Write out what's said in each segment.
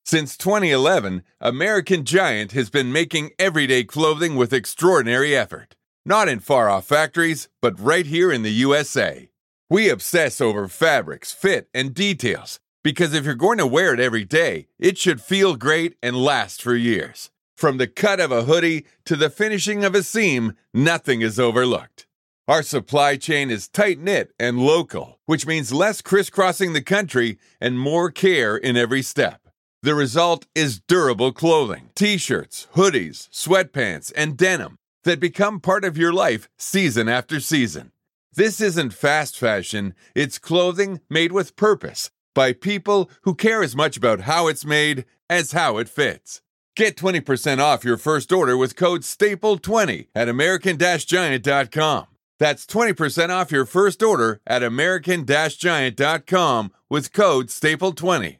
Since 2011, American Giant has been making everyday clothing with extraordinary effort. Not in far-off factories, but right here in the USA. We obsess over fabrics, fit, and details, because if you're going to wear it every day, it should feel great and last for years. From the cut of a hoodie to the finishing of a seam, nothing is overlooked. Our supply chain is tight-knit and local, which means less crisscrossing the country and more care in every step. The result is durable clothing, t-shirts, hoodies, sweatpants, and denim that become part of your life season after season. This isn't fast fashion, it's clothing made with purpose by people who care as much about how it's made as how it fits. Get 20% off your first order with code STAPLE20 at American-Giant.com. That's 20% off your first order at American-Giant.com with code STAPLE20.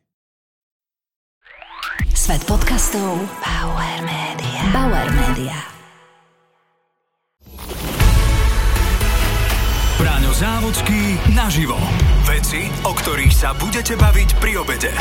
Svet podcastov Bauer Media. Bauer Media. Braňo Závodský naživo. Veci, o ktorých sa budete baviť pri obede.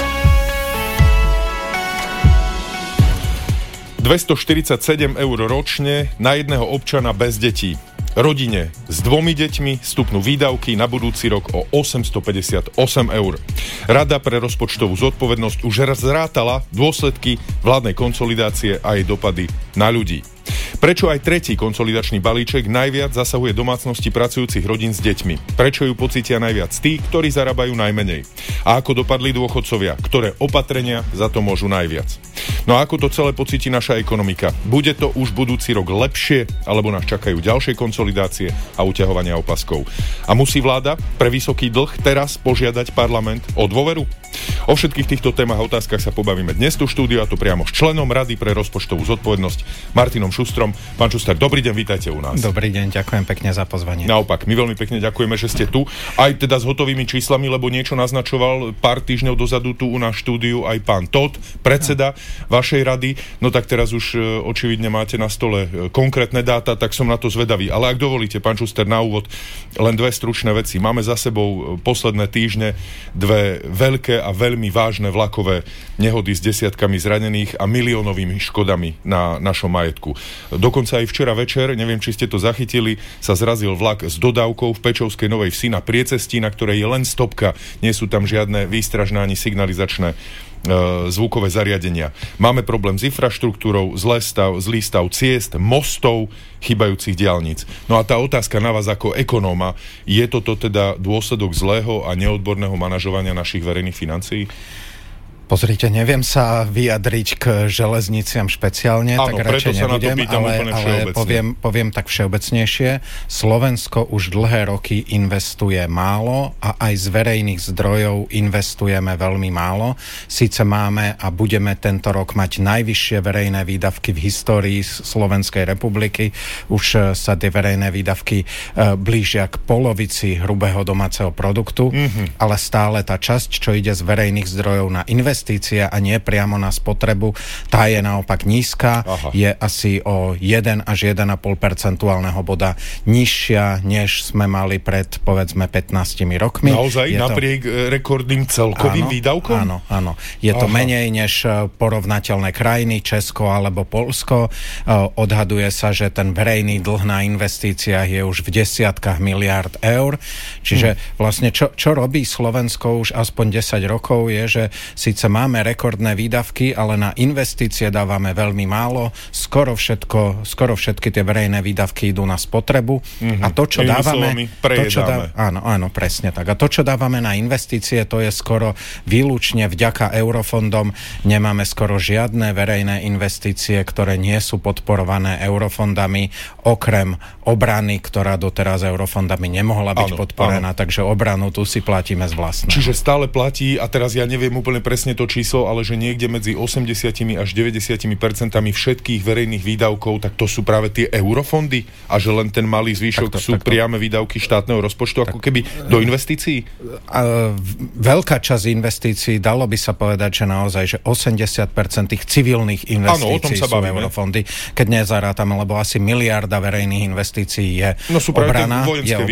247 eur ročne na jedného občana bez detí. Rodine s 2 deťmi stupnú výdavky na budúci rok o 858 eur. Rada pre rozpočtovú zodpovednosť už zrátala dôsledky vládnej konsolidácie a jej dopady na ľudí. Prečo aj tretí konsolidačný balíček najviac zasahuje domácnosti pracujúcich rodín s deťmi? Prečo ju pocítia najviac tí, ktorí zarábajú najmenej? A ako dopadli dôchodcovia? Ktoré opatrenia za to môžu najviac? No a ako to celé pocíti naša ekonomika? Bude to už budúci rok lepšie, alebo nás čakajú ďalšie konsolidácie a uťahovania opaskov? A musí vláda pre vysoký dlh teraz požiadať parlament o dôveru? O všetkých týchto témach a otázkach sa pobavíme dnes tu v štúdiu, a to priamo s členom Rady pre rozpočtovú zodpovednosť Martinom Šustrom. Pán Šuster, dobrý deň, vítajte u nás. Dobrý deň, ďakujem pekne za pozvanie. Naopak, my veľmi pekne ďakujeme, že ste tu, aj teda s hotovými číslami, lebo niečo naznačoval pár týždňov dozadu tu u nás štúdiu aj pán Todt, predseda vašej rady. No tak teraz už očividne máte na stole konkrétne dáta, tak som na to zvedavý. Ale ak dovolíte, pán Šuster, na úvod len dve stručné veci. Máme za sebou posledné týždne dve veľké a veľmi vážne vlakové nehody s desiatkami zranených a miliónovými škodami na našom majetku. Dokonca aj včera večer, neviem, či ste to zachytili, sa zrazil vlak s dodávkou v Pečovskej Novej Vsi na priecestí, na ktorej je len stopka. Nie sú tam žiadne výstražné ani signalizačné zvukové zariadenia. Máme problém s infraštruktúrou, zlý stav ciest, mostov, chýbajúcich diaľnic. No a tá otázka na vás ako ekonóma, je toto teda dôsledok zlého a neodborného manažovania našich verejných financií? Pozrite, neviem sa vyjadriť k železniciam špeciálne, áno, tak radšej nebudem, ale poviem tak všeobecnejšie. Slovensko už dlhé roky investuje málo a aj z verejných zdrojov investujeme veľmi málo. Síce máme a budeme tento rok mať najvyššie verejné výdavky v histórii Slovenskej republiky. Už sa tie verejné výdavky blížia k polovici hrubého domáceho produktu, ale stále tá časť, čo ide z verejných zdrojov na investície a nie priamo na spotrebu, tá je naopak nízka. Aha. Je asi o 1 až 1,5 percentuálneho boda nižšia, než sme mali pred, povedzme, 15 rokmi. Naozaj? Napriek rekordným celkovým výdavkom? Áno. Je to menej než porovnateľné krajiny, Česko alebo Poľsko. Odhaduje sa, že ten verejný dlh na investíciách je už v desiatkách miliárd eur. Čiže vlastne čo robí Slovensko už aspoň 10 rokov je, že síce máme rekordné výdavky, ale na investície dávame veľmi málo. Skoro všetky tie verejné výdavky idú na spotrebu. A to, čo dávame... Áno, presne tak. A to, čo dávame na investície, to je skoro výlučne vďaka eurofondom. Nemáme skoro žiadne verejné investície, ktoré nie sú podporované eurofondami, okrem obrany, ktorá doteraz eurofondami nemohla byť podporená, takže obranu tu si platíme z vlastného. Čiže stále platí, a teraz ja neviem úplne presne to číslo, ale že niekde medzi 80 až 90% všetkých verejných výdavkov, tak to sú práve tie eurofondy a že len ten malý zvýšok sú priame výdavky štátneho rozpočtu, ako keby do investícií? Veľká časť investícií, dalo by sa povedať, že naozaj, že 80% tých civilných investícií sú eurofondy, keď nezarátame, lebo asi miliarda verejných investícií je obrana,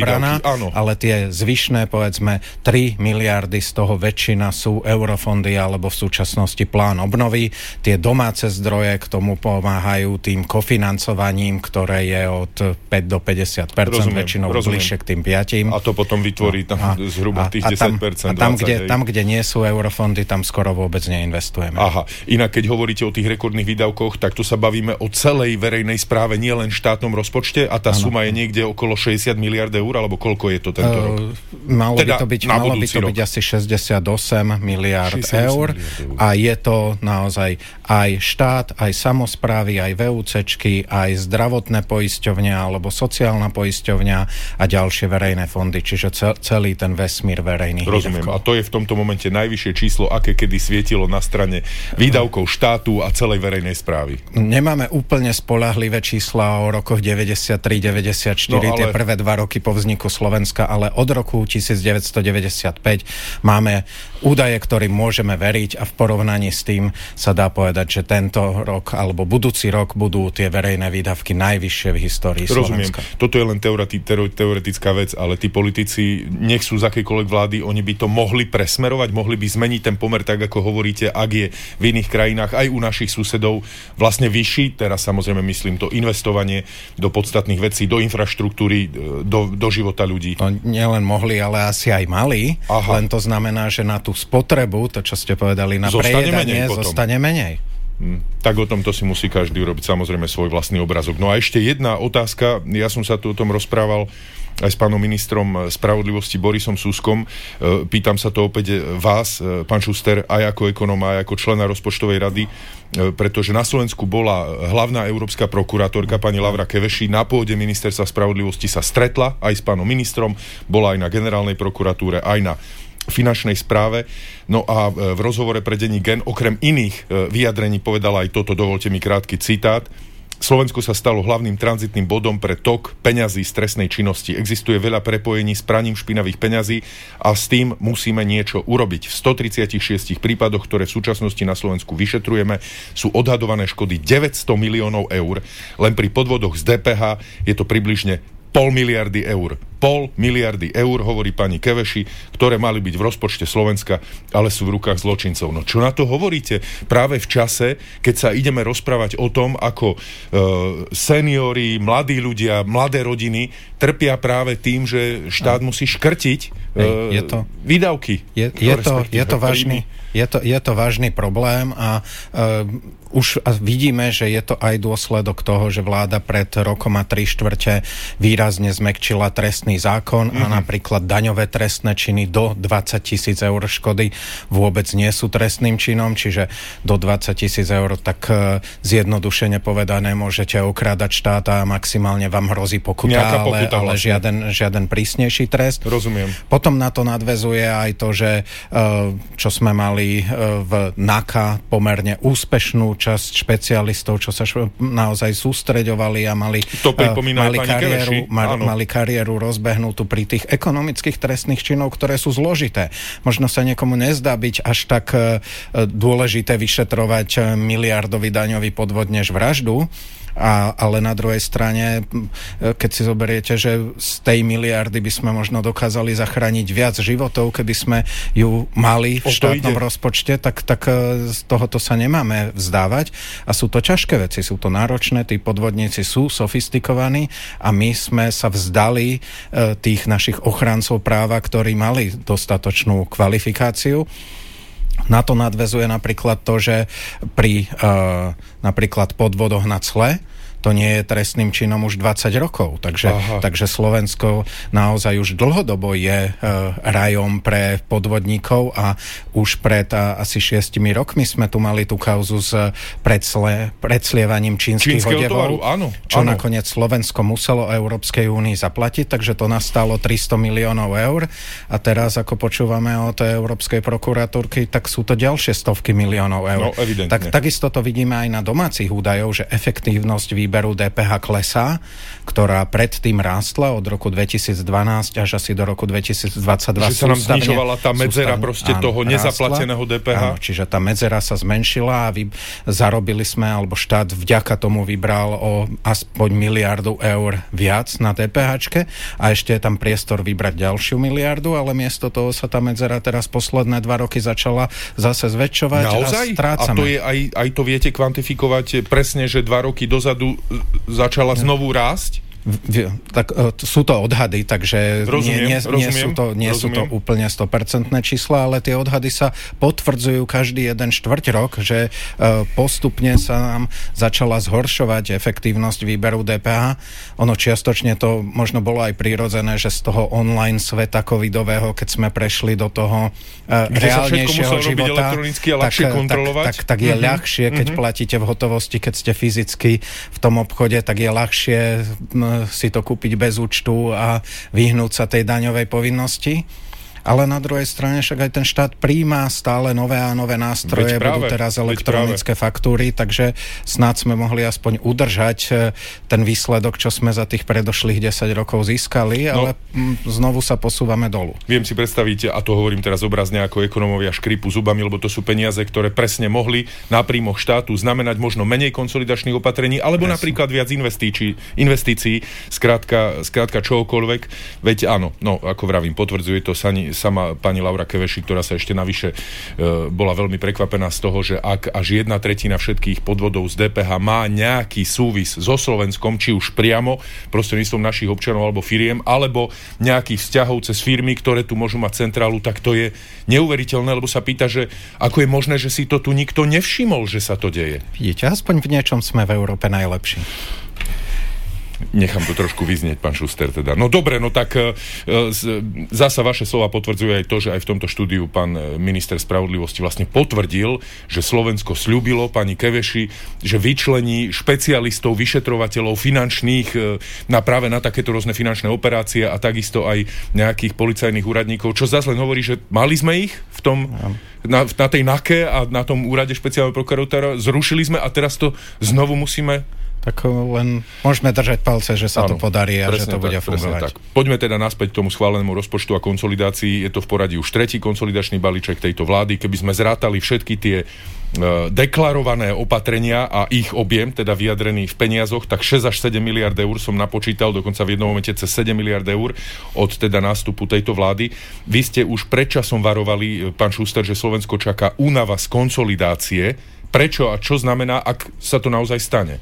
ale tie zvyšné, povedzme, 3 miliardy z toho väčšina sú eurofondy alebo alebo v súčasnosti plán obnovy. Tie domáce zdroje k tomu pomáhajú tým kofinancovaním, ktoré je od 5 do 50%, väčšinou bližšie k tým 5. A to potom vytvorí zhruba tých 10%. Tam, kde nie sú eurofondy, tam skoro vôbec neinvestujeme. Aha. Inak, keď hovoríte o tých rekordných výdavkoch, tak tu sa bavíme o celej verejnej správe, nie len štátnom rozpočte, a tá suma je niekde okolo 60 miliard eur, alebo koľko je to tento rok? Malo by to byť asi 68 miliard eur a je to naozaj aj štát, aj samosprávy, aj VUCčky, aj zdravotné poisťovňa alebo sociálna poisťovňa a ďalšie verejné fondy, čiže celý ten vesmír verejných výdavkov. Rozumiem. A to je v tomto momente najvyššie číslo, aké kedy svietilo na strane výdavkov štátu a celej verejnej správy. Nemáme úplne spoľahlivé čísla o rokoch 93-94, tie prvé 2 roky po vzniku Slovenska, ale od roku 1995 máme údaje, ktorým môžeme veriť a v porovnaní s tým sa dá povedať, že tento rok alebo budúci rok budú tie verejné výdavky najvyššie v histórii Slovenska. Rozumiem. Toto je len teoretická vec, ale tí politici, nech sú z akejkoľvek vlády, oni by to mohli presmerovať, mohli by zmeniť ten pomer tak, ako hovoríte, ak je v iných krajinách, aj u našich susedov vlastne vyšší. Teraz samozrejme myslím to investovanie do podstatných vecí, do infraštruktúry, do života ľudí. To nielen mohli, ale asi aj mali. Aha. Len to znamená, že na tú spotrebu, to čo ste povedali, na prejedanie zostane menej. Tak o tomto si musí každý urobiť samozrejme svoj vlastný obrazok. No a ešte jedna otázka, ja som sa tu o tom rozprával aj s pánom ministrom spravodlivosti Borisom Suskom. Pýtam sa to opäť vás, pán Šuster, aj ako ekonóma, aj ako člena rozpočtovej rady, pretože na Slovensku bola hlavná európska prokurátorka pani Laura Keveši, na pôde ministerstva spravodlivosti sa stretla aj s pánom ministrom, bola aj na generálnej prokuratúre, aj na finančnej správe. No a v rozhovore pre denník Gen okrem iných vyjadrení povedala aj toto, dovolte mi krátky citát. Slovensko sa stalo hlavným tranzitným bodom pre tok peňazí z trestnej činnosti. Existuje veľa prepojení s praním špinavých peňazí a s tým musíme niečo urobiť. V 136 prípadoch, ktoré v súčasnosti na Slovensku vyšetrujeme, sú odhadované škody 900 miliónov eur. Len pri podvodoch z DPH je to približne 0,5 miliardy eur. 0,5 miliardy eur, hovorí pani Keveši, ktoré mali byť v rozpočte Slovenska, ale sú v rukách zločincov. No čo na to hovoríte? Práve v čase, keď sa ideme rozprávať o tom, ako seniori, mladí ľudia, mladé rodiny trpia práve tým, že štát musí škrtiť výdavky. Je to vážny problém a už vidíme, že je to aj dôsledok toho, že vláda pred rokom a 3/4 výrazne zmäkčila trestný zákon a napríklad daňové trestné činy do 20 000 eur škody vôbec nie sú trestným činom, čiže do 20 000 eur, tak zjednodušene povedané môžete okrádať štát a maximálne vám hrozí pokuta, ale žiaden prísnejší trest. Rozumiem. Potom na to nadväzuje aj to, že čo sme mali v NAKA pomerne úspešnú časť špecialistov, čo sa naozaj sústreďovali a mali kariéru rozbehnutú pri tých ekonomických trestných činov, ktoré sú zložité. Možno sa niekomu nezdá byť až tak dôležité vyšetrovať miliardový daňový podvod než vraždu, ale na druhej strane, keď si zoberiete, že z tej miliardy by sme možno dokázali zachrániť viac životov, keby sme ju mali v štátnom rozpočte, tak z tohoto sa nemáme vzdávať. A sú to ťažké veci, sú to náročné, tí podvodníci sú sofistikovaní a my sme sa vzdali tých našich ochrancov práva, ktorí mali dostatočnú kvalifikáciu. Na to nadväzuje napríklad to, že pri napríklad podvodoch na cle to nie je trestným činom už 20 rokov. Takže Slovensko naozaj už dlhodobo je rajom pre podvodníkov a už pred asi 6 rokmi sme tu mali tú kauzu s predslievaním čínskych odevov, čo nakoniec Slovensko muselo Európskej únii zaplatiť, takže to nastalo 300 miliónov eur a teraz, ako počúvame od Európskej prokuratúrky, tak sú to ďalšie stovky miliónov eur. No, evidentne. Takisto to vidíme aj na domácich údajov, že efektívnosť výberu výberu DPH klesá, ktorá predtým rástla od roku 2012 až asi do roku 2022. Že sa nám znižovala tá medzera proste toho nezaplateného DPH? Áno, čiže tá medzera sa zmenšila a zarobili sme, alebo štát vďaka tomu vybral o aspoň 1 miliardu eur viac na DPHčke a ešte je tam priestor vybrať ďalšiu miliardu, ale miesto toho sa tá medzera teraz posledné 2 roky začala zase zväčšovať. Naozaj? A strácame. A to je aj to viete kvantifikovať presne, že 2 roky dozadu začala znovu rásť? Tak sú to odhady, takže nie sú to úplne 100% čísla, ale tie odhady sa potvrdzujú každý jeden štvrť rok, že postupne sa nám začala zhoršovať efektívnosť výberu DPH. Ono čiastočne to možno bolo aj prirodzené, že z toho online sveta covidového, keď sme prešli do toho reálnejšieho života, tak je ľahšie, keď platíte v hotovosti, keď ste fyzicky v tom obchode, tak je ľahšie si to kúpiť bez účtu a vyhnúť sa tej daňovej povinnosti. Ale na druhej strane však aj ten štát prijíma stále nové a nové nástroje, budú teraz elektronické faktúry, takže snáď sme mohli aspoň udržať ten výsledok, čo sme za tých predošlých 10 rokov získali, ale znovu sa posúvame dolu. Viem si predstaviť, a to hovorím teraz obrazne ako ekonómovia škripu zubami, lebo to sú peniaze, ktoré presne mohli na príjmoch štátu znamenať možno menej konsolidačných opatrení, alebo napríklad viac investícií, skrátka čohokoľvek. Veď áno, ako vravím, potvrdzuje to sama pani Laura Keveši, ktorá sa ešte navyše bola veľmi prekvapená z toho, že ak až 1/3 všetkých podvodov z DPH má nejaký súvis so Slovenskom, či už priamo prostredníctvom našich občanov alebo firiem, alebo nejakých vzťahov cez firmy, ktoré tu môžu mať centrálu, tak to je neuveriteľné, lebo sa pýta, že ako je možné, že si to tu nikto nevšimol, že sa to deje. Vidíte, aspoň v niečom sme v Európe najlepší. Nechám to trošku vyznieť, pán Šuster, teda. No dobre, no tak zasa vaše slova potvrdzujú aj to, že aj v tomto štúdiu pán minister spravodlivosti vlastne potvrdil, že Slovensko sľúbilo pani Keveši, že vyčlení špecialistov, vyšetrovateľov finančných práve na takéto rôzne finančné operácie a takisto aj nejakých policajných úradníkov, čo zase len hovorí, že mali sme ich v tom, na tej NAKE a na tom úrade špeciálneho prokurátora, zrušili sme a teraz to znovu musíme. Tak len môžeme držať palce, že sa to podarí a že to bude fungovať. Tak. Poďme teda naspäť k tomu schválenému rozpočtu a konsolidácii. Je to v poradí už 3. konsolidačný balíček tejto vlády. Keby sme zrátali všetky tie deklarované opatrenia a ich objem, teda vyjadrený v peniazoch, tak 6 až 7 miliard eur som napočítal, dokonca v jednom momente cez 7 miliard eur od teda nástupu tejto vlády. Vy ste už predčasom varovali, pán Šuster, že Slovensko čaká únava z konsolidácie. Prečo a čo znamená, ak sa to naozaj stane?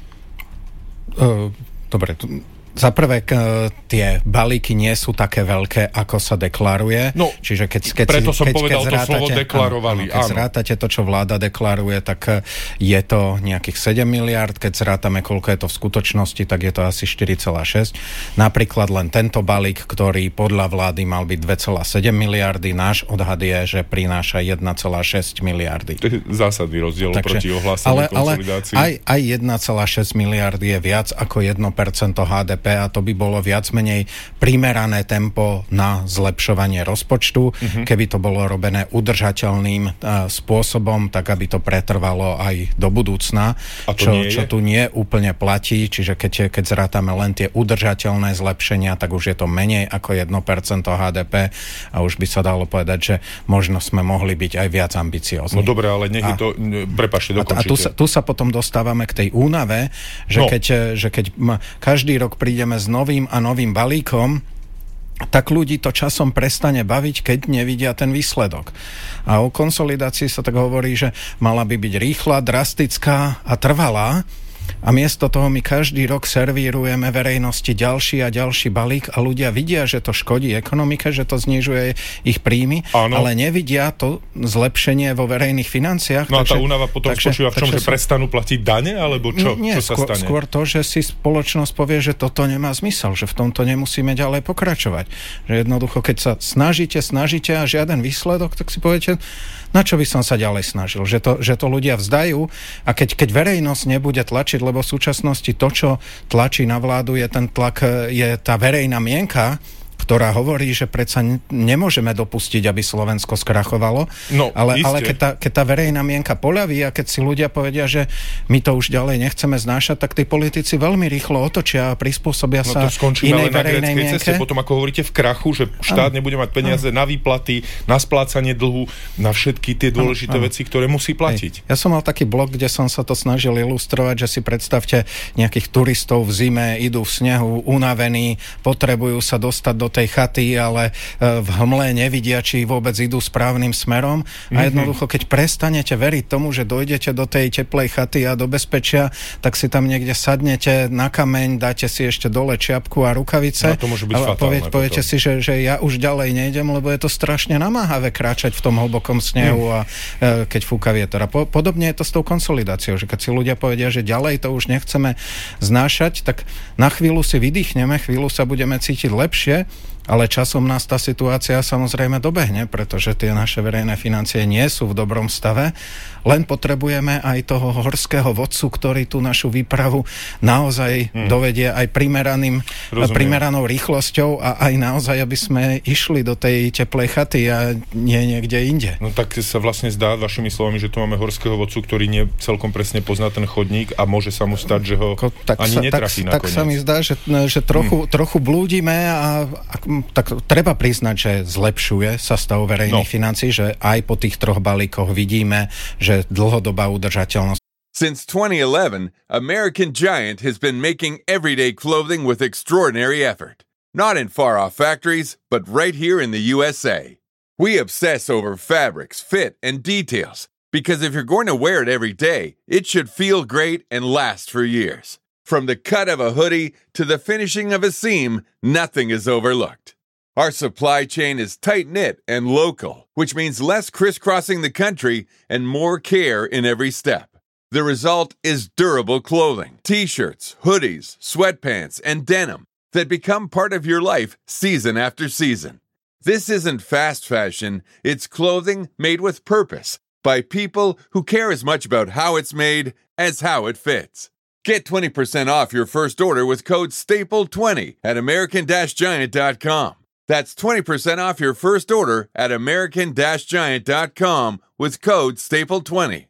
Dobre, za prvé, tie balíky nie sú také veľké, ako sa deklaruje. No, čiže preto som povedal to slovo deklarovali. Keď zrátate to, čo vláda deklaruje, tak je to nejakých 7 miliard. Keď zrátame, koľko je to v skutočnosti, tak je to asi 4,6. Napríklad len tento balík, ktorý podľa vlády mal byť 2,7 miliardy, náš odhad je, že prináša 1,6 miliardy. To je zásadný rozdiel proti ohláseniu konsolidácii. Ale aj 1,6 miliardy je viac ako 1% HDP a to by bolo viac menej primerané tempo na zlepšovanie rozpočtu. Keby to bolo robené udržateľným spôsobom, tak aby to pretrvalo aj do budúcna, čo tu nie úplne platí. Čiže keď zrátame len tie udržateľné zlepšenia, tak už je to menej ako 1% HDP a už by sa dalo povedať, že možno sme mohli byť aj viac ambiciózni. No dobre, ale nech je to... Prepáčte, dokončite. A tu sa potom dostávame k tej únave, že keď každý rok ideme s novým a novým balíkom, tak ľudí to časom prestane baviť, keď nevidia ten výsledok. A o konsolidácii sa tak hovorí, že mala by byť rýchla, drastická a trvalá. A miesto toho my každý rok servírujeme verejnosti ďalší a ďalší balík a ľudia vidia, že to škodí ekonomike, že to znižuje ich príjmy, ale nevidia to zlepšenie vo verejných financiách. No a tá únava potom spočíva v čom, že prestanú platiť dane, alebo čo? Nie, čo sa stane? Skôr to, že si spoločnosť povie, že toto nemá zmysel, že v tomto nemusíme ďalej pokračovať. Že jednoducho, keď sa snažíte a žiaden výsledok, tak si poviete, na čo by som sa ďalej snažil? Že to ľudia vzdajú a keď verejnosť nebude tlačiť, lebo v súčasnosti to, čo tlačí na vládu, je ten tlak, je tá verejná mienka, ktorá hovorí, že predsa nemôžeme dopustiť, aby Slovensko skrachovalo, ale keď tá verejná mienka poľaví a keď si ľudia povedia, že my to už ďalej nechceme znášať, tak tí politici veľmi rýchlo otočia a prispôsobia sa inej verejnej mienke. Ceste, potom ako hovoríte v krachu, že štát nebude mať peniaze na výplaty, na splácanie dlhu, na všetky tie dôležité veci, ktoré musí platiť. Ja som mal taký blog, kde som sa to snažil ilustrovať, že si predstavte nejakých turistov v zime, idú v snehu, unavení, potrebujú sa dostať do tej chaty, ale v hmle nevidia, či vôbec idú správnym smerom. A jednoducho, keď prestanete veriť tomu, že dojdete do tej teplej chaty a do bezpečia, tak si tam niekde sadnete na kameň, dáte si ešte dole čiapku a rukavice. To môže byť fatálne. Poviete si, že ja už ďalej nejdem, lebo je to strašne namáhavé kráčať v tom hlbokom snehu a keď fúka vietor. A podobne je to s tou konsolidáciou, že keď si ľudia povedia, že ďalej to už nechceme znášať, tak na chvíľu si vydýchneme, chvíľu sa budeme cítiť lepšie, ale časom nás tá situácia samozrejme dobehne, pretože tie naše verejné financie nie sú v dobrom stave, len potrebujeme aj toho horského vodcu, ktorý tú našu výpravu naozaj dovedie aj primeranou rýchlosťou a aj naozaj, aby sme išli do tej teplej chaty a nie niekde inde. No tak sa vlastne zdá vašimi slovami, že tu máme horského vodcu, ktorý nie celkom presne pozná ten chodník a môže sa mu stať, že ho ani netrafí nakoniec. Tak sa mi zdá, že trochu blúdime a tak treba priznať, že zlepšuje sa stav verejných financií, že aj po tých 3 balíkoch vidíme, že dlhodobá udržateľnosť. Since 2011, American Giant has been making everyday clothing with extraordinary effort. Not in far-off factories, but right here in the USA. We obsess over fabrics, fit, and details, because if you're going to wear it every day, it should feel great and last for years. From the cut of a hoodie to the finishing of a seam, nothing is overlooked. Our supply chain is tight-knit and local, which means less crisscrossing the country and more care in every step. The result is durable clothing, t-shirts, hoodies, sweatpants, and denim that become part of your life season after season. This isn't fast fashion, it's clothing made with purpose by people who care as much about how it's made as how it fits. Get 20% off your first order with code STAPLE20 at American-Giant.com. That's 20% off your first order at American-Giant.com with code STAPLE20.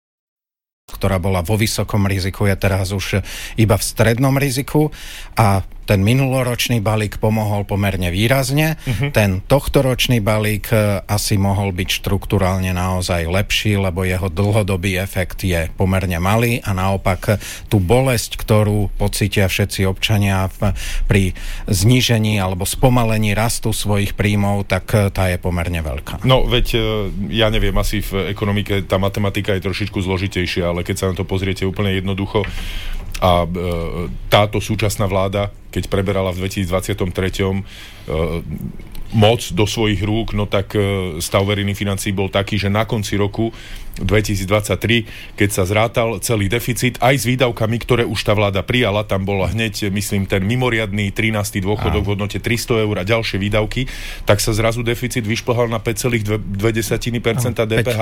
Ktorá bola vo vysokom riziku, je teraz už iba v strednom riziku a ten minuloročný balík pomohol pomerne výrazne. Ten tohtoročný balík asi mohol byť štrukturálne naozaj lepší, lebo jeho dlhodobý efekt je pomerne malý a naopak tú bolesť, ktorú pocítia všetci občania pri znížení alebo spomalení rastu svojich príjmov, tak tá je pomerne veľká. No veď ja neviem, asi v ekonomike tá matematika je trošičku zložitejšia, ale keď sa na to pozriete úplne jednoducho, a táto súčasná vláda, keď preberala v 2023 moc do svojich rúk, no tak stav verejných financií bol taký, že na konci roku 2023, keď sa zrátal celý deficit, aj s výdavkami, ktoré už tá vláda prijala, tam bol hneď, myslím, ten mimoriadny 13. dôchodok v hodnote 300 eur a ďalšie výdavky, tak sa zrazu deficit vyšplhal na 5,2% DPH.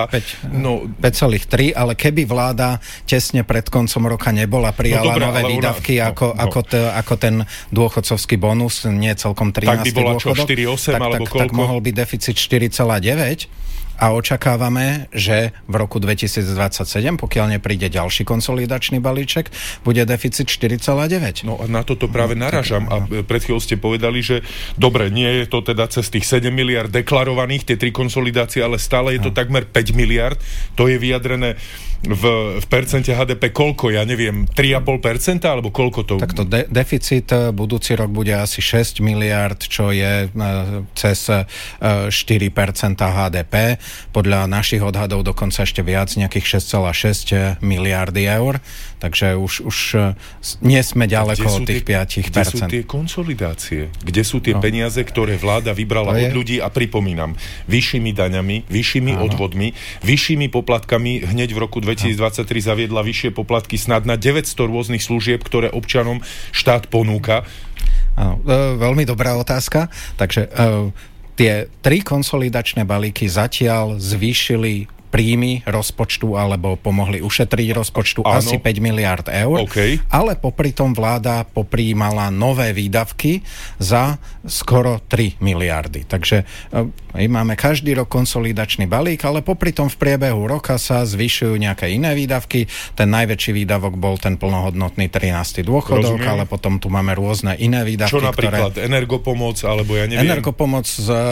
5,3, ale keby vláda tesne pred koncom roka nebola prijala nové výdavky ako ten dôchodcovský bonus, nie celkom 13. tak by bola dôchodok, 4,8 alebo koľko? Tak mohol byť deficit 4,9 a očakávame, že v roku 2027, pokiaľ nepríde ďalší konsolidačný balíček, bude deficit 4,9. No a na toto práve naražam a pred chvíľou ste povedali, že dobre, nie je to teda cez tých 7 miliard deklarovaných, tie 3 konsolidácie, ale stále je to takmer 5 miliard. To je vyjadrené v percente HDP koľko? Ja neviem, 3,5% alebo koľko to? Takto deficit budúci rok bude asi 6 miliard, čo je cez 4% HDP. Podľa našich odhadov dokonca ešte viac, nejakých 6,6 miliardy eur. Takže už nie sme ďaleko od tých 5%. Kde sú tie konsolidácie? Kde sú tie peniaze, ktoré vláda vybrala od ľudí? A pripomínam, vyššími daňami, vyššími odvodmi, vyššími poplatkami. Hneď v roku 2023 zaviedla vyššie poplatky snad na 900 rôznych služieb, ktoré občanom štát ponúka. Veľmi dobrá otázka. Takže tie 3 konsolidačné balíky zatiaľ zvýšili príjmy rozpočtu alebo pomohli ušetriť rozpočtu asi 5 miliard eur, ale popri tom vláda popríjmala nové výdavky za skoro 3 miliardy. Takže máme každý rok konsolidačný balík, ale popri tom v priebehu roka sa zvyšujú nejaké iné výdavky. Ten najväčší výdavok bol ten plnohodnotný 13. dôchodok, ale potom tu máme rôzne iné výdavky. Čo napríklad energopomoc, alebo ja neviem? Energopomoc,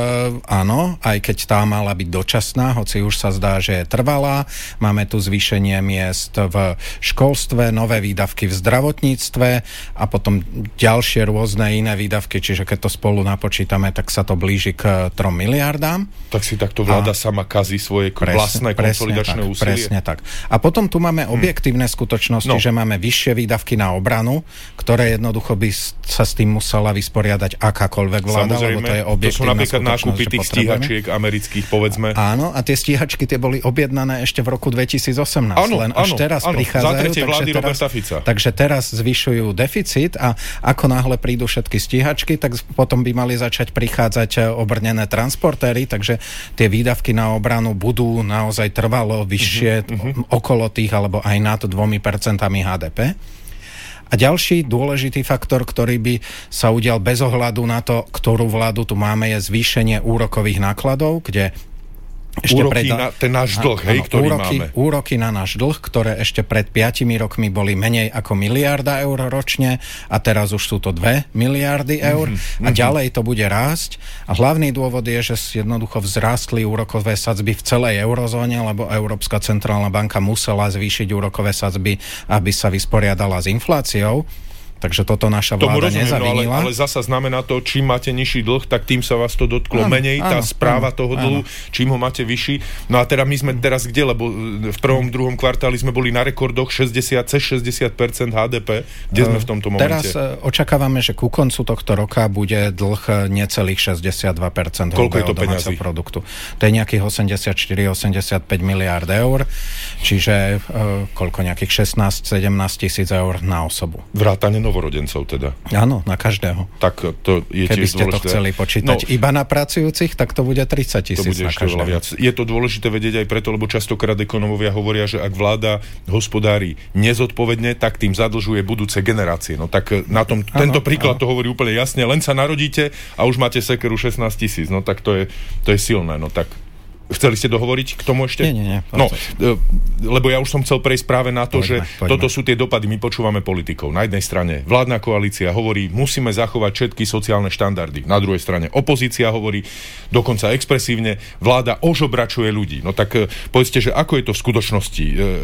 áno, aj keď tá mala byť dočasná, hoci už sa zdá, že je trvalá. Máme tu zvýšenie miest v školstve, nové výdavky v zdravotníctve a potom ďalšie rôzne iné výdavky, čiže keď to spolu napočítame, tak sa to blíži k 3 miliardám. Tak si takto vláda sama kazí svoje vlastné konsolidačné úsilie. Presne tak. A potom tu máme objektívne skutočnosti, že máme vyššie výdavky na obranu, ktoré jednoducho by sa s tým musela vysporiadať akákoľvek vláda, lebo to je objektívna skutočnosť. To sú napríklad nákupy tých stíhačiek amerických, povedzme. Áno, a tie stíhačky tie boli objednané ešte v roku 2018. Len až teraz prichádzajú. Takže teraz zvyšujú deficit a ako náhle prídu všetky stíhačky, tak potom by mali začať prichádzať obrnené transportéry, takže tie výdavky na obranu budú naozaj trvalo vyššie okolo tých, alebo aj nad 2% HDP. A ďalší dôležitý faktor, ktorý by sa udial bez ohľadu na to, ktorú vládu tu máme, je zvýšenie úrokových nákladov, kde ešte ten náš dlh, ktorý máme. Úroky na náš dlh, ktoré ešte pred 5 rokmi boli menej ako 1 miliarda eur ročne a teraz už sú to 2 miliardy eur a ďalej to bude rásť. A hlavný dôvod je, že jednoducho vzrástli úrokové sadzby v celej eurozóne, lebo Európska centrálna banka musela zvýšiť úrokové sadzby, aby sa vysporiadala s infláciou. Takže toto naša vláda nezavinila. Ale zasa znamená to, čím máte nižší dlh, tak tým sa vás to dotklo menej, tá správa toho dlhu, čím ho máte vyšší. No a teda my sme teraz kde? Lebo v prvom, druhom kvartáli sme boli na rekordoch cez 60% HDP. Kde sme v tomto momente? Teraz očakávame, že ku koncu tohto roka bude dlh necelých 62% hrubého domáceho produktu. To je nejakých 84-85 miliárd eur, čiže koľko nejakých 16-17 tisíc eur na osobu. Vrátane novorodencov teda. Áno, na každého. Tak to je keby tiež ste dôležité. To chceli počítať iba na pracujúcich, tak to bude 30 000 na každého. Viac. Je to dôležité vedieť aj preto, lebo častokrát ekonomovia hovoria, že ak vláda hospodári nezodpovedne, tak tým zadlžuje budúce generácie. No tak na tom, tento príklad to hovorí úplne jasne. Len sa narodíte a už máte sekeru 16 000. No tak to je silné. No tak chceli ste dohovoriť k tomu ešte? Nie. No, lebo ja už som chcel prejsť práve na to, že toto sú tie dopady. My počúvame politikov. Na jednej strane vládna koalícia hovorí, musíme zachovať všetky sociálne štandardy. Na druhej strane opozícia hovorí, dokonca expresívne, vláda ožobračuje ľudí. No tak povedzte, že ako je to v skutočnosti?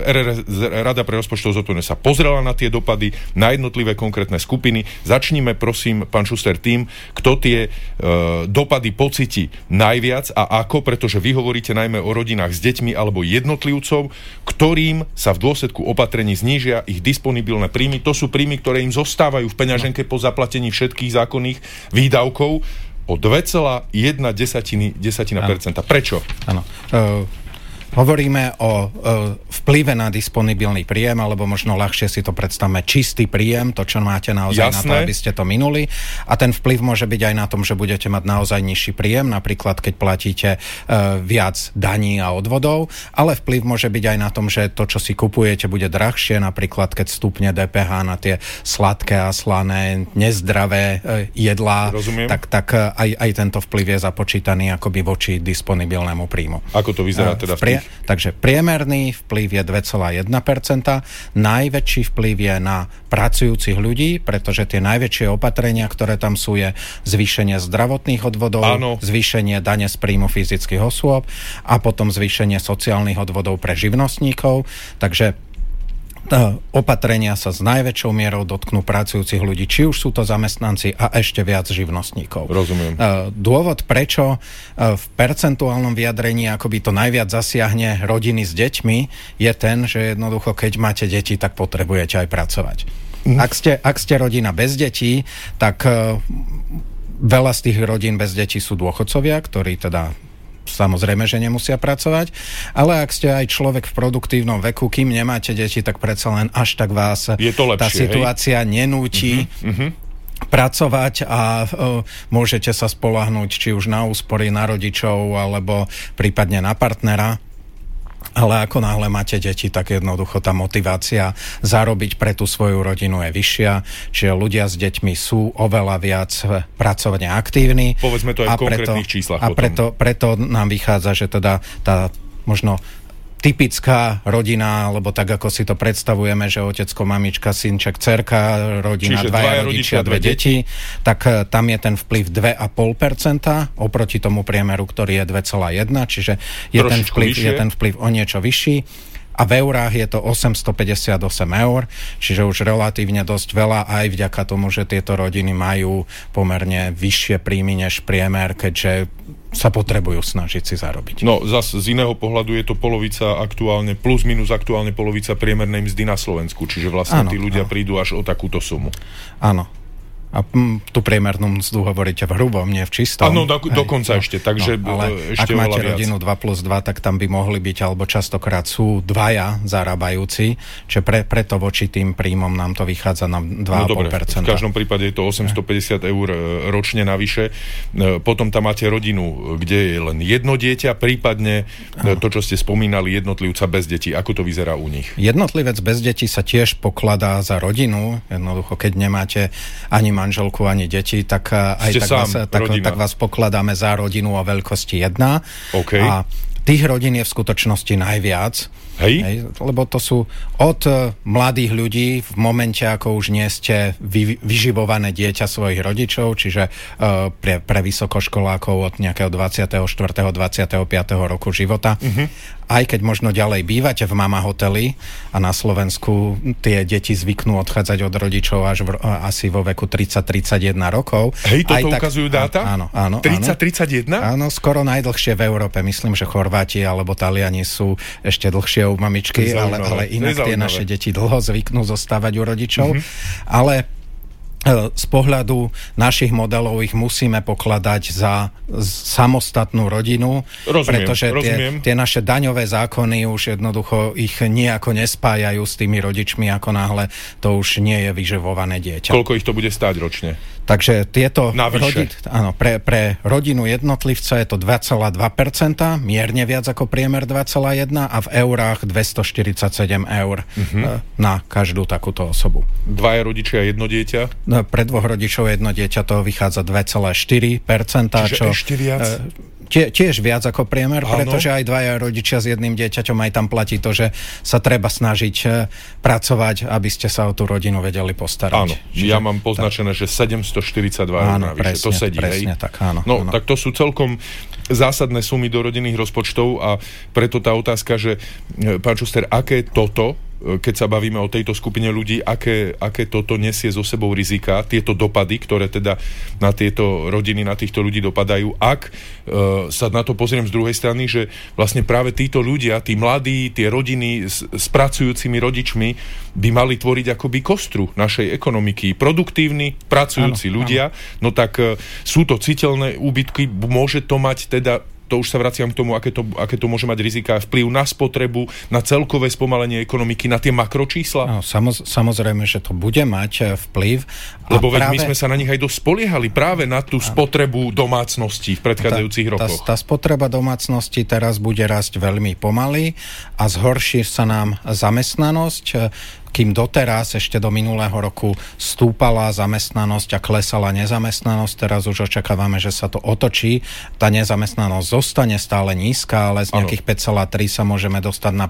Rada pre rozpočtovú zodpovednosť sa pozrela na tie dopady, na jednotlivé konkrétne skupiny. Začníme, prosím, pán Šuster, tým, kto tie dopady pocíti najviac a ako, pretože vy hovoríte najmä o rodinách s deťmi alebo jednotlivcov, ktorým sa v dôsledku opatrení znížia ich disponibilné príjmy. To sú príjmy, ktoré im zostávajú v peňaženke po zaplatení všetkých zákonných výdavkov o 2,1%. Prečo? Áno. Hovoríme o vplyve na disponibilný príjem, alebo možno ľahšie si to predstavme čistý príjem, to, čo máte naozaj na to, aby ste to minuli. A ten vplyv môže byť aj na tom, že budete mať naozaj nižší príjem, napríklad keď platíte viac daní a odvodov, ale vplyv môže byť aj na tom, že to, čo si kupujete, bude drahšie, napríklad keď stúpne DPH na tie sladké a slané, nezdravé jedlá, tak aj tento vplyv je započítaný akoby voči disponibilnému príjmu. Ako to vyzerá teda v tých? Takže priemerný vplyv je 2,1%, najväčší vplyv je na pracujúcich ľudí, pretože tie najväčšie opatrenia, ktoré tam sú, je zvýšenie zdravotných odvodov, zvýšenie dane z príjmu fyzických osôb a potom zvýšenie sociálnych odvodov pre živnostníkov. Takže opatrenia sa s najväčšou mierou dotknú pracujúcich ľudí, či už sú to zamestnanci a ešte viac živnostníkov. Rozumiem. Dôvod, prečo v percentuálnom vyjadrení akoby to najviac zasiahne rodiny s deťmi, je ten, že jednoducho, keď máte deti, tak potrebujete aj pracovať. Ak ste rodina bez detí, tak veľa z tých rodín bez detí sú dôchodcovia, ktorí teda samozrejme, že nemusia pracovať, ale ak ste aj človek v produktívnom veku, kým nemáte deti, tak predsa len až tak vás tá situácia nenúti pracovať a môžete sa spoľahnúť či už na úspory, na rodičov, alebo prípadne na partnera. Ale ako náhle máte deti, tak jednoducho tá motivácia zarobiť pre tú svoju rodinu je vyššia, čiže ľudia s deťmi sú oveľa viac pracovne aktívni. Povedzme to aj v konkrétnych číslach. A preto nám vychádza, že teda tá možno typická rodina, alebo tak, ako si to predstavujeme, že otecko, mamička, synček, dcerka, rodina, čiže dvaja rodičia, dve deti, tak tam je ten vplyv 2,5% oproti tomu priemeru, ktorý je 2,1%, čiže je ten vplyv o niečo vyšší. A v eurách je to 858 eur, čiže už relatívne dosť veľa, aj vďaka tomu, že tieto rodiny majú pomerne vyššie príjmy než priemer, keďže sa potrebujú snažiť si zarobiť. No, zas z iného pohľadu je to polovica aktuálne, plus minus aktuálne polovica priemernej mzdy na Slovensku, čiže vlastne tí ľudia prídu až o takúto sumu. Áno. A tú priemernú mzdu hovoríte v hrubom, nie v čistom. Áno, dokonca ešte, takže ale ešte ak máte viac. rodinu 2+2, tak tam by mohli byť, alebo častokrát sú dvaja zarábajúci, čiže preto voči tým príjmom nám to vychádza na 2,5%. No dobre, v každom prípade je to 850 eur ročne navyše. Potom tam máte rodinu, kde je len jedno dieťa, prípadne to, čo ste spomínali, jednotlivca bez detí. Ako to vyzerá u nich? Jednotlivec bez detí sa tiež pokladá za rodinu. Jednoducho, keď nemáte ani manželku, ani deti, tak aj tak vás pokladáme za rodinu o veľkosti 1. Okay. A tých rodín je v skutočnosti najviac. Hej, lebo to sú od mladých ľudí v momente, ako už nie ste vyživované dieťa svojich rodičov, čiže pre vysokoškolákov od nejakého 24. 25. roku života. Aj keď možno ďalej bývate v mama hoteli a na Slovensku tie deti zvyknú odchádzať od rodičov až asi vo veku 30-31 rokov. Hej, toto ukazujú dáta? Áno. 30-31? Áno, skoro najdlhšie v Európe. Myslím, že Chorváti alebo Taliani sú ešte dlhšie u mamičky, ale inak tie naše deti dlho zvyknú zostávať u rodičov. Ale z pohľadu našich modelov ich musíme pokladať za samostatnú rodinu, pretože tie naše daňové zákony už jednoducho ich nejako nespájajú s tými rodičmi, ako náhle to už nie je vyživované dieťa. Koľko ich to bude stáť ročne? Takže tieto pre rodinu jednotlivca je to 2,2%, mierne viac ako priemer 2,1 a v eurách 247 eur na každú takúto osobu. Dvaja rodičia, jedno dieťa? Pre dvoch rodičov jedno dieťa to vychádza 2,4%. Čiže ešte viac? Tiež viac ako priemer, pretože aj dvaja rodičia s jedným dieťaťom, aj tam platí to, že sa treba snažiť pracovať, aby ste sa o tú rodinu vedeli postarať. Áno, ja mám poznačené, že 742 eur navyše. To sedí, presne, hej? Tak, áno. No, tak to sú celkom zásadné sumy do rodinných rozpočtov a preto tá otázka, že pán Šuster, aké toto, keď sa bavíme o tejto skupine ľudí, aké toto nesie so sebou rizika, tieto dopady, ktoré teda na tieto rodiny, na týchto ľudí dopadajú, ak sa na to pozriem z druhej strany, že vlastne práve títo ľudia, tí mladí, tie rodiny s pracujúcimi rodičmi by mali tvoriť akoby kostru našej ekonomiky. Produktívni, pracujúci ľudia, no tak sú to citeľné úbytky, môže to mať teda, to už sa vraciam k tomu, aké to môže mať rizika, vplyv na spotrebu, na celkové spomalenie ekonomiky, na tie makročísla? No, samozrejme, že to bude mať vplyv. Lebo my sme sa na nich aj dosť spoliehali práve na tú spotrebu domácností v predchádzajúcich rokoch. Tá spotreba domácností teraz bude rásť veľmi pomaly a zhorší sa nám zamestnanosť. Kým doteraz, ešte do minulého roku, stúpala zamestnanosť a klesala nezamestnanosť, teraz už očakávame, že sa to otočí. Tá nezamestnanosť zostane stále nízka, ale z nejakých 5,3 sa môžeme dostať na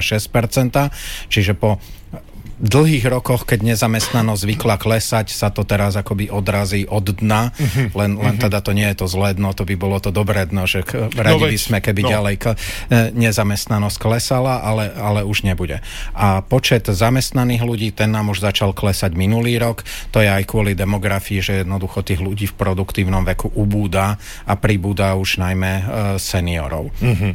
5,6%, čiže po dlhých rokoch, keď nezamestnanosť zvykla klesať, sa to teraz akoby odrazí od dna, len teda to nie je to zlé dno, to by bolo to dobré dno, že radi by sme, keby ďalej nezamestnanosť klesala, ale už nebude. A počet zamestnaných ľudí, ten nám už začal klesať minulý rok, to je aj kvôli demografii, že jednoducho tých ľudí v produktívnom veku ubúda a pribúda už najmä seniorov.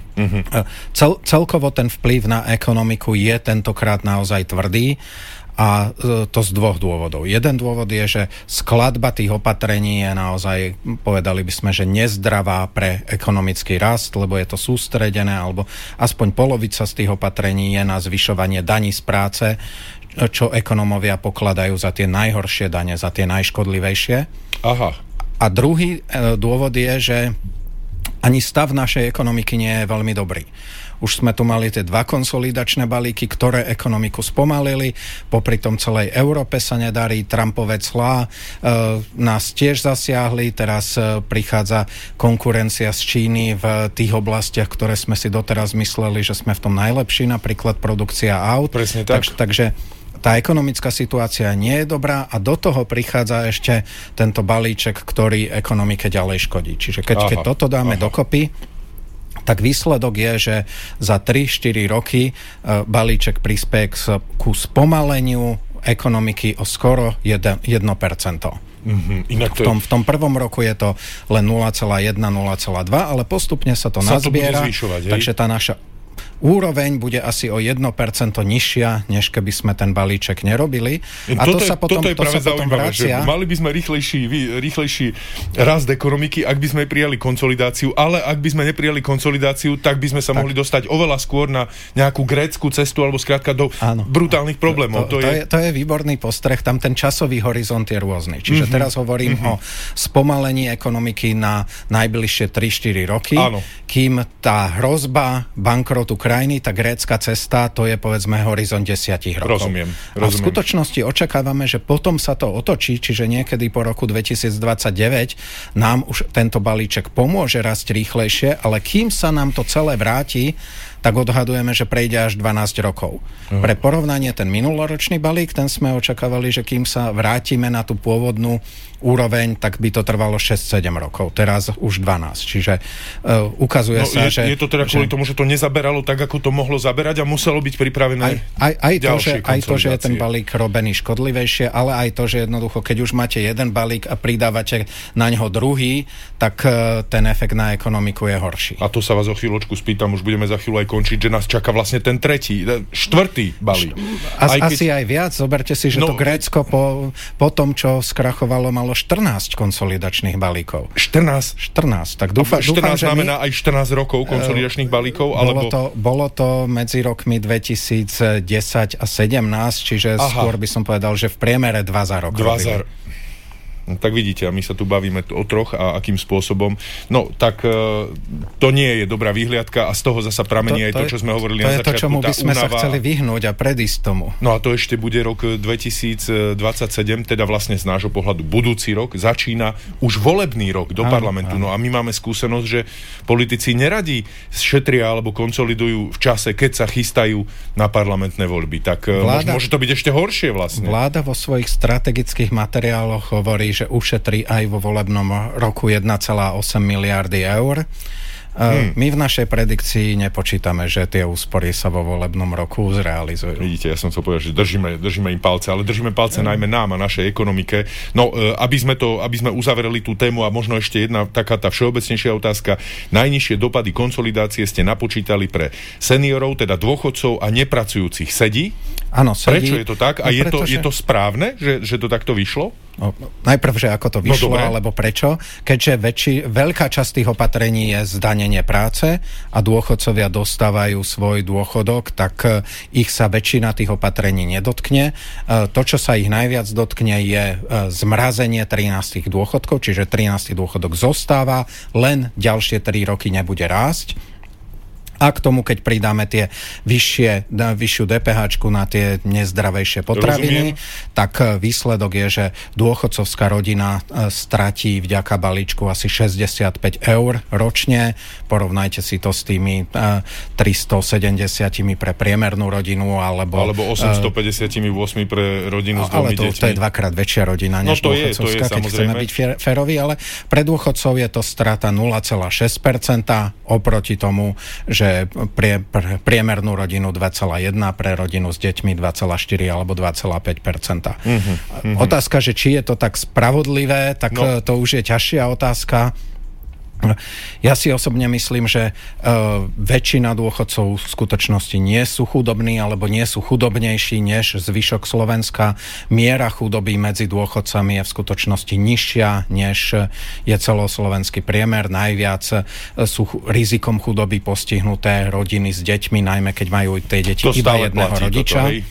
Celkovo ten vplyv na ekonomiku je tentokrát naozaj tvrdý. A to z dvoch dôvodov. Jeden dôvod je, že skladba tých opatrení je naozaj, povedali by sme, že nezdravá pre ekonomický rast, lebo je to sústredené, alebo aspoň polovica z tých opatrení je na zvyšovanie daní z práce, čo ekonomovia pokladajú za tie najhoršie dane, za tie najškodlivejšie. Aha. A druhý dôvod je, že ani stav našej ekonomiky nie je veľmi dobrý. Už sme tu mali tie 2 konsolidačné balíky, ktoré ekonomiku spomalili, popri tom celej Európe sa nedarí, Trumpové clá nás tiež zasiahli, teraz prichádza konkurencia z Číny v tých oblastiach, ktoré sme si doteraz mysleli, že sme v tom najlepší, napríklad produkcia aut. Presne tak. Takže tá ekonomická situácia nie je dobrá a do toho prichádza ešte tento balíček, ktorý ekonomike ďalej škodí. Čiže keď toto dáme dokopy, tak výsledok je, že za 3-4 roky balíček prispieje ku spomaleniu ekonomiky o skoro 1%. Inak v tom prvom roku je to len 0,1, 0,2, ale postupne sa to nazbiera, takže tá naša úroveň bude asi o 1% nižšia, než keby sme ten balíček nerobili. A to sa potom vracia. Mali by sme rýchlejší rast ekonomiky, ak by sme prijali konsolidáciu, ale ak by sme neprijali konsolidáciu, tak by sme sa mohli dostať oveľa skôr na nejakú grécku cestu alebo skrátka do brutálnych problémov. To je výborný postreh, tam ten časový horizont je rôzny. Čiže teraz hovorím o spomalení ekonomiky na najbližšie 3-4 roky, kým tá hrozba bankrotu krajiny, tá grécka cesta, to je povedzme horizont 10 rokov. Rozumiem. A v skutočnosti očakávame, že potom sa to otočí, čiže niekedy po roku 2029 nám už tento balíček pomôže rásť rýchlejšie, ale kým sa nám to celé vráti, tak odhadujeme, že prejde až 12 rokov. Pre porovnanie ten minuloročný balík, ten sme očakávali, že kým sa vrátime na tú pôvodnú úroveň, tak by to trvalo 6-7 rokov. Teraz už 12. Čiže ukazuje sa, že... Je to teda kvôli tomu, že to nezaberalo tak, ako to mohlo zaberať a muselo byť pripravené ďalšie aj to, že je ten balík robený škodlivejšie, ale aj to, že jednoducho, keď už máte jeden balík a pridávate na ňo druhý, tak ten efekt na ekonomiku je horší. A to sa vás o chvíľočku spýtam, už budeme za chvíľu aj končiť, že nás čaká vlastne ten štvrtý balík. Asi aj viac. Zoberte si, že to Grécko po tom, čo skrachovalo, malo 14 konsolidačných balíkov. 14? 14. Tak dúfam, že znamená aj 14 rokov konsolidačných balíkov? Bolo to medzi rokmi 2010 a 17, čiže skôr by som povedal, že v priemere 2 za rok. Tak vidíte, a my sa tu bavíme o troch a akým spôsobom. No, tak to nie je dobrá výhliadka a z toho zasa pramení aj to, čo sme hovorili na začiatku. To je to, čomu by sme sa chceli vyhnúť a predísť tomu. No a to ešte bude rok 2027, teda vlastne z nášho pohľadu budúci rok, začína už volebný rok do parlamentu. No a my máme skúsenosť, že politici neradi šetria alebo konsolidujú v čase, keď sa chystajú na parlamentné voľby. Tak môže to byť ešte horšie vlastne. Vláda vo svojich strategických materiáloch hovorí, že ušetrí aj vo volebnom roku 1,8 miliardy eur. My v našej predikcii nepočítame, že tie úspory sa vo volebnom roku zrealizujú. Vidíte, ja som chcel povedať, že držíme im palce, ale držíme palce najmä nám a našej ekonomike. No, aby sme uzavreli tú tému a možno ešte jedna taká tá všeobecnejšia otázka. Najnižšie dopady konsolidácie ste napočítali pre seniorov, teda dôchodcov a nepracujúcich. Sedí? Áno, sedí. Prečo je to tak? A je to správne, že to takto vyšlo? No, najprv, že ako to vyšlo, alebo prečo. Keďže veľká časť tých opatrení je zdanenie práce a dôchodcovia dostávajú svoj dôchodok, tak ich sa väčšina tých opatrení nedotkne. To, čo sa ich najviac dotkne, je zmrazenie 13 dôchodkov, čiže 13 dôchodok zostáva, len ďalšie 3 roky nebude rásť. A k tomu, keď pridáme tie vyššiu DPH-čku na tie nezdravejšie potraviny, tak výsledok je, že dôchodcovská rodina stratí vďaka balíčku asi 65 eur ročne. Porovnajte si to s tými 370 pre priemernú rodinu, alebo 858 pre rodinu s dvomi deťmi. Ale to je dvakrát väčšia rodina než dôchodcovská, keď chceme byť féroví, ale pre dôchodcov je to strata 0,6% oproti tomu, že priemernú rodinu 2,1, pre rodinu s deťmi 2,4 alebo 2,5%. Otázka, že či je to tak spravodlivé, tak to už je ťažšia otázka. Ja si osobne myslím, že väčšina dôchodcov v skutočnosti nie sú chudobní alebo nie sú chudobnejší než zvyšok Slovenska. Miera chudoby medzi dôchodcami je v skutočnosti nižšia, než je celoslovenský priemer. Najviac sú rizikom chudoby postihnuté rodiny s deťmi, najmä keď majú tie deti iba jedného rodiča.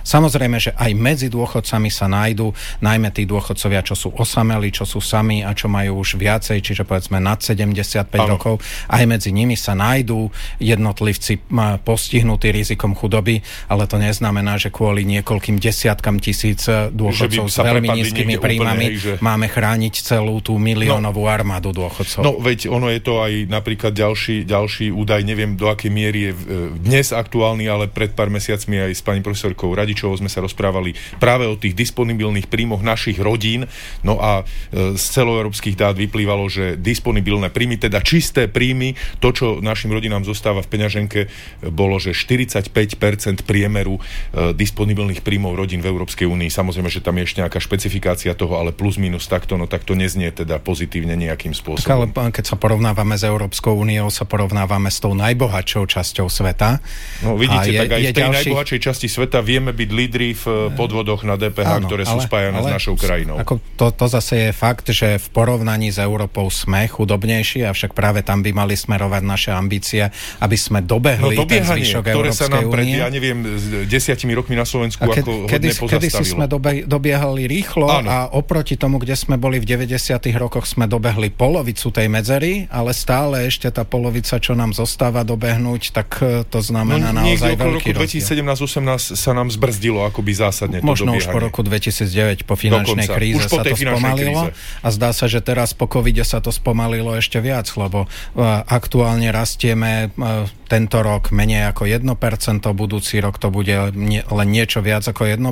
Samozrejme, že aj medzi dôchodcami sa nájdú, najmä tí dôchodcovia, čo sú osamelí, čo sú sami a čo majú už viacej, čiže povedzme nad 75 rokov, aj medzi nimi sa nájdú jednotlivci postihnutí rizikom chudoby, ale to neznamená, že kvôli niekoľkým desiatkam tisíc dôchodcov s veľmi nízkymi príjmami máme chrániť celú tú miliónovú armádu dôchodcov. No veď ono je to aj napríklad ďalší údaj, neviem do akej miery je dnes aktuálny, ale pred pár mesiacmi aj s pani profesorkou Radičovou sme sa rozprávali práve o tých disponibilných príjmoch našich rodín. No a z celoeurópskych dát vyplývalo, že disponibilné príjmy, teda čisté príjmy, to, čo našim rodinám zostáva v peňaženke, bolo, že 45% priemeru disponibilných príjmov rodín v Európskej únii. Samozrejme, že tam je ešte nejaká špecifikácia toho, ale plus minus takto, no tak to neznie teda pozitívne nejakým spôsobom. Ale keď sa porovnávame s Európskou úniou, sa porovnávame s tou najbohatšou časťou sveta. No vidíte, tak aj v tej najbohatšej časti sveta vieme byť lídri v podvodoch na DPH, ktoré sú spájané s našou krajinou. To zase je fakt, že v porovnaní s Európou sme chudobnejší, avšak práve tam by mali smerovať naše ambície, aby sme dobehli ten zvyšok Európskej únie. Ja neviem, 10 rokmi na Slovensku ako hodne pozastavilo. Kedysi sme dobiehali rýchlo a oproti tomu, kde sme boli v 90. rokoch, sme dobehli polovicu tej medzery, ale stále ešte tá polovica, čo nám zostáva dobehnúť, tak to znamená naozaj veľký rozdiel. Niekde okolo roku 2017-18 sa nám zbrzdilo akoby zásadne to možno dobiehanie. Už po roku 2009 po finančnej kríze sa to spomalilo a zdá sa, že teraz po covide sa to spomalilo ešte viac, lebo aktuálne rastieme tento rok menej ako 1%, budúci rok to bude len niečo viac ako 1%,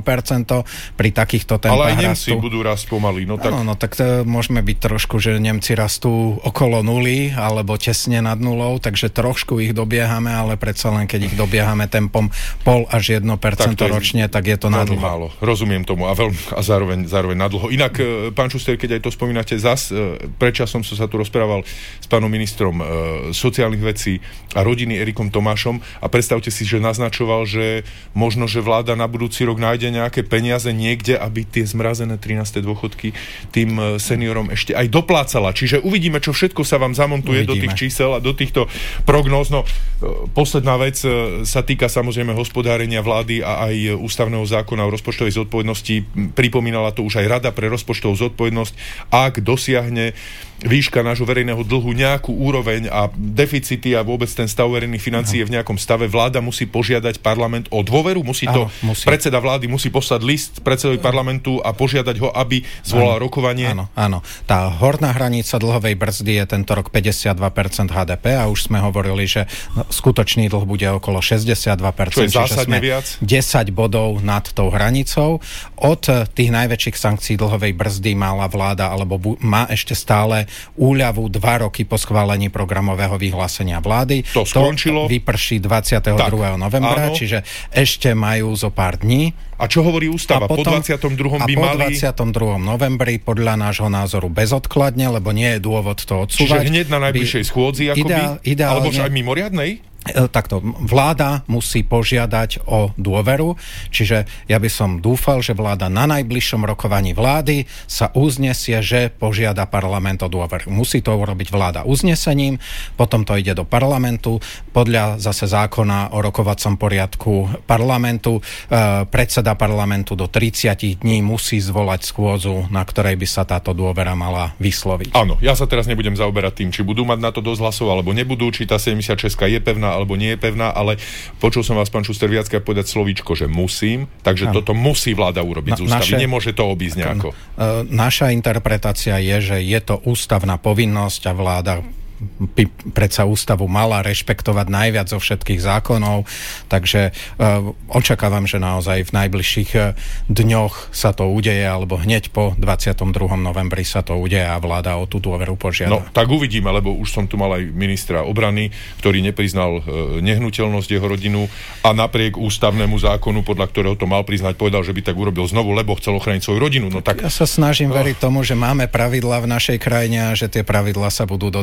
pri takýchto tempách ale aj Nemci budú rásť pomaly. Tak môžeme byť trošku, že Nemci rastú okolo nuly alebo tesne nad nulou, takže trošku ich dobiehame, ale predsa len keď ich dobiehame tempom 0,5 až 1% ročne, tak je to nadlho. Málo. Rozumiem tomu a zároveň nadlho. Inak, pán Šuster, keď aj to spomínate, predčasom som sa tu rozprával s pánom ministrom sociálnych vecí a rodiny Erikom Tomášom a predstavte si, že naznačoval, že možno, že vláda na budúci rok nájde nejaké peniaze niekde, aby tie zmrazené 13. dôchodky tým seniorom ešte aj doplácala. Čiže uvidíme, čo všetko sa vám zamontuje do tých čísel a do týchto prognóz. No, posledná vec sa týka samozrejme hospodárenia vlády a aj ústavného zákona o rozpočtovej zodpovednosti. Pripomínala to už aj Rada pre rozpočtovú zodpovednosť. Ak dosiahne výška nášho verejného dlhu nejakú úroveň a deficity a vôbec ten stav verejných financií je v nejakom stave, vláda musí požiadať parlament o dôveru, musí. Predseda vlády musí poslať list predsedovi parlamentu a požiadať ho, aby zvolal rokovanie. Áno. Tá horná hranica dlhovej brzdy je tento rok 52% HDP a už sme hovorili, že skutočný dlh bude okolo 62%, čo je zásadne viac. 10 bodov nad tou hranicou. Od tých najväčších sankcií dlhovej brzdy mala vláda, alebo má ešte stále úľavu 2 roky po schválení programového vyhlásenia vlády. To skončilo. To vyprší 22. novembra, čiže ešte majú zo pár dní. A čo hovorí ústava? Po 22. by mali... po 22. novembri podľa nášho názoru bezodkladne, lebo nie je dôvod to odsúvať. Čiže hneď na najbližšej schôdzi akoby? Alebo aj mimoriadnej? Takto, vláda musí požiadať o dôveru, čiže ja by som dúfal, že vláda na najbližšom rokovaní vlády sa uznesie, že požiada parlament o dôveru. Musí to urobiť vláda uznesením, potom to ide do parlamentu, podľa zase zákona o rokovacom poriadku parlamentu, predseda parlamentu do 30 dní musí zvolať schôdzu, na ktorej by sa táto dôvera mala vysloviť. Áno, ja sa teraz nebudem zaoberať tým, či budú mať na to dosť hlasov, alebo nebudú, či tá 76 je pevná, alebo nie je pevná, ale počul som vás, pán Šuster, viackrát povedať slovíčko, že musím, takže toto musí vláda urobiť z ústavy, nemôže to obísť nejako. Naša interpretácia je, že je to ústavná povinnosť a vláda by predsa ústavu mala rešpektovať najviac zo všetkých zákonov, takže očakávam, že naozaj v najbližších dňoch sa to udeje, alebo hneď po 22. novembri sa to udeje a vláda o tú dôveru požiada. No, tak uvidíme, lebo už som tu mal aj ministra obrany, ktorý nepriznal nehnuteľnosť jeho rodinu a napriek ústavnému zákonu, podľa ktorého to mal priznať, povedal, že by tak urobil znovu, lebo chcel ochrániť svoju rodinu. No tak ja sa snažím veriť tomu, že máme pravidlá v našej krajine a že tie pravidlá sa budú dodržiavať.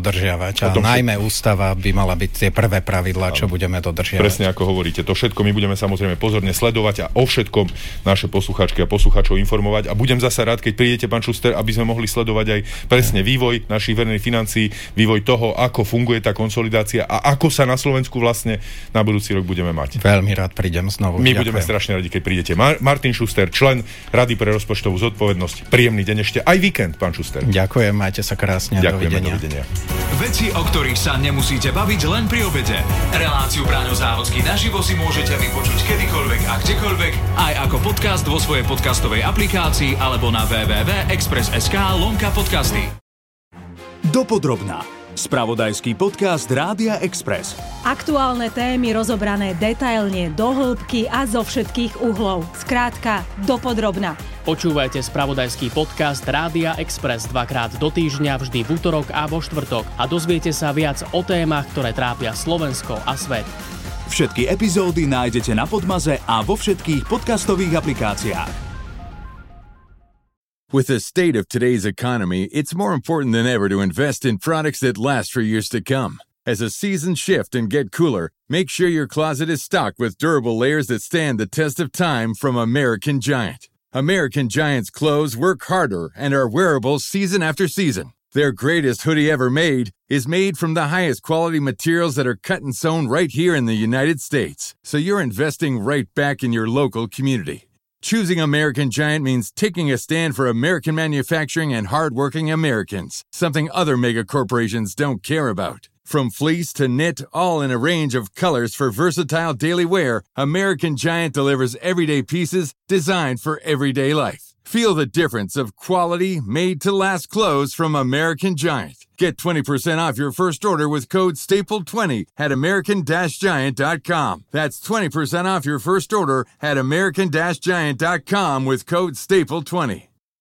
dodržiavať. A najmä ústava by mala byť tie prvé pravidlá, čo budeme dodržiavať. Presne ako hovoríte. To všetko my budeme samozrejme pozorne sledovať a o všetkom naše poslucháčky a poslucháčov informovať. A budem zasa rád, keď prídete, pán Šuster, aby sme mohli sledovať aj presne vývoj našich verejných financií, vývoj toho, ako funguje tá konsolidácia a ako sa na Slovensku vlastne na budúci rok budeme mať. Veľmi rád prídem znovu. My budeme strašne radi, keď prídete. Martin Šuster, člen Rady pre rozpočtovú zodpovednosť. Príjemný deň ešte aj víkend, pán Šuster. Ďakujem, majte sa krásne. Dovidenia. Veci, o ktorých sa nemusíte baviť len pri obede. Reláciu Braňo Závodský naživo si môžete vypočuť kedykoľvek a kdekoľvek, aj ako podcast vo svojej podcastovej aplikácii alebo na www.express.sk/podcasty. Dopodrobná. Spravodajský podcast Rádia Express. Aktuálne témy rozobrané detailne, do hĺbky a zo všetkých uhlov. Skrátka, dopodrobná. Počúvajte spravodajský podcast Rádia Express dvakrát do týždňa, vždy v utorok a vo štvrtok. A dozviete sa viac o témach, ktoré trápia Slovensko a svet. Všetky epizódy nájdete na Podmaze a vo všetkých podcastových aplikáciách. With the state of today's economy, it's more important than ever to invest in products that last for years to come. As the seasons shift and get cooler, make sure your closet is stocked with durable layers that stand the test of time from American Giant. American Giant's clothes work harder and are wearable season after season. Their greatest hoodie ever made is made from the highest quality materials that are cut and sewn right here in the United States. So you're investing right back in your local community. Choosing American Giant means taking a stand for American manufacturing and hardworking Americans, something other mega corporations don't care about. From fleece to knit, all in a range of colors for versatile daily wear, American Giant delivers everyday pieces designed for everyday life. Feel the difference of quality, made-to-last clothes from American Giant. Get 20% off your first order with code STAPLE20 at american-giant.com. That's 20% off your first order at american-giant.com with code STAPLE20.